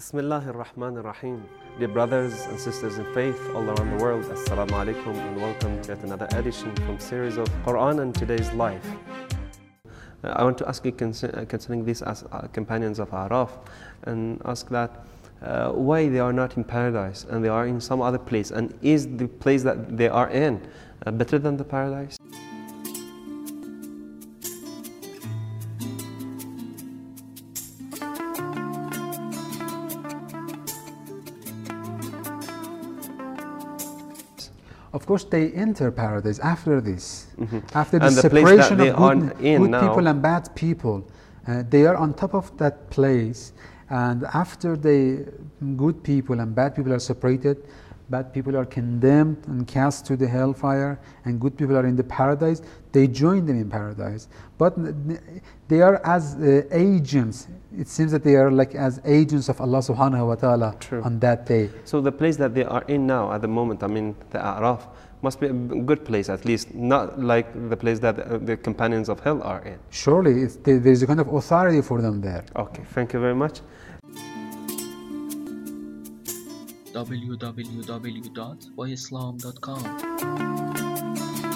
Bismillah ar-Rahman ar-Rahim. Dear brothers and sisters in faith all around the world, Assalamu alaikum and welcome to yet another edition from series of Quran and Today's Life. I want to ask you concerning these as companions of Araf and ask that why they are not in paradise and they are in some other place, and is the place that they are in better than the paradise? Of course, they enter paradise after this. After And the the place separation that they of are good in now- people and bad people. They are on top of that place, and after the good people and bad people are separated, bad people are condemned and cast to the hellfire, and good people are in the paradise, they join them in paradise. But they are as agents. It seems that they are like as agents of Allah subhanahu wa ta'ala True. on that day. So the place that they are in now at the moment, I mean the A'raf, must be a good place at least, not like the place that the companions of hell are in. Surely there is a kind of authority for them there. Okay, thank you very much. www.waislam.com